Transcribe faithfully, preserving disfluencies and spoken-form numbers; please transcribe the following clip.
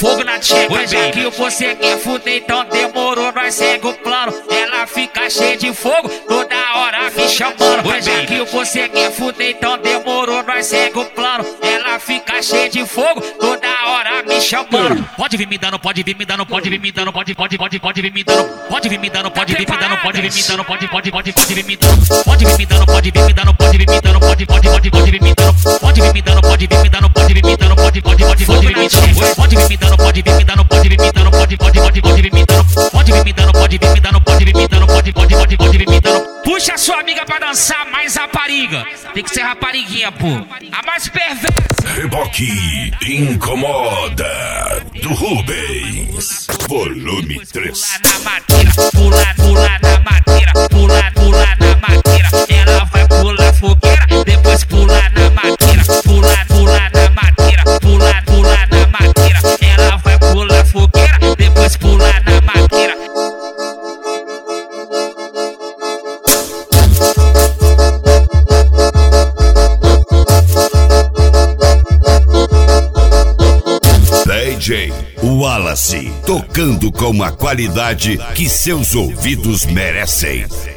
fogo na tcheca. Oi, já que você quer fuder, então demorou, nós segue o plano. Ela fica cheia de fogo, toda hora me chamando. Oi, já que você quer fuder, então demorou, nós segue o plano. Ela fica cheia de fogo, toda hora me chamando. Pode vir me dando, pode vir me dando, pode vir me dando, pode, pode, pode, pode vir me dando. Pode vir me dando, pode vir me dando, pode vir me dando, pode, pode, pode, pode vir me dando. Pode vir me dando, pode vir me dando, pode vir me dando, pode, pode, pode, pode vir me dando. Pode vir me dando, pode vir me dando, pode vir me dando, pode, pode, pode, pode vir me dando. Pode vir me dando, pode vir me dando, pode vir me dando, pode, pode, pode, pode vir me dando. Pode vir me dando, pode vir me dando, pode vir me dando, pode, pode, pode, pode vir me dando. Puxa sua amiga pra dançar mais rapariga. Tem que ser rapariguinha, pô. A mais perversa. Reboque Incomoda do Rubens, volume três. Pula na madeira, pula, pula na madeira, pula, pula na madeira. Ela vai pular fogueira, depois pula na madeira, pula, pula na madeira, pula, pula na madeira. Ela vai pular fogueira, depois pula na madeira. D J Wallace, tocando com a qualidade que seus ouvidos merecem.